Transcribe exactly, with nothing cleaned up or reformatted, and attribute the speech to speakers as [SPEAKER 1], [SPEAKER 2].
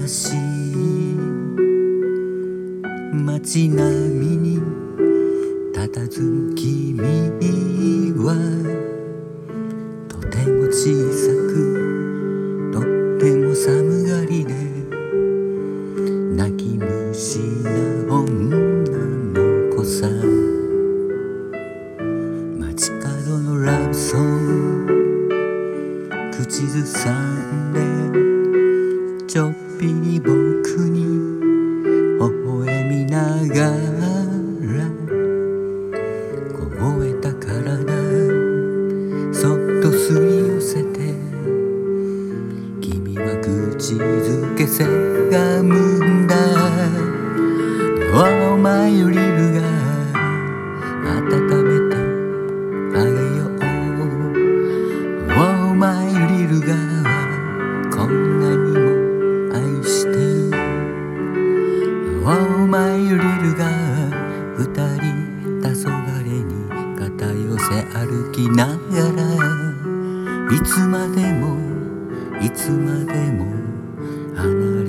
[SPEAKER 1] しい街並みに佇む君はとても小さくとっても寒がりで泣き虫な女の子さ。街角のラブソング口ずさんでちょっぴり僕に微笑みながら凍えた体そっと吸い寄せて君は口づけせがむんだ。 Oh my little girl 温めてあげよう。 Oh my little girl こんなにも愛してる。 Oh my little girl 二人黄昏に肩寄せ歩きながらいつまでもいつまでも離れ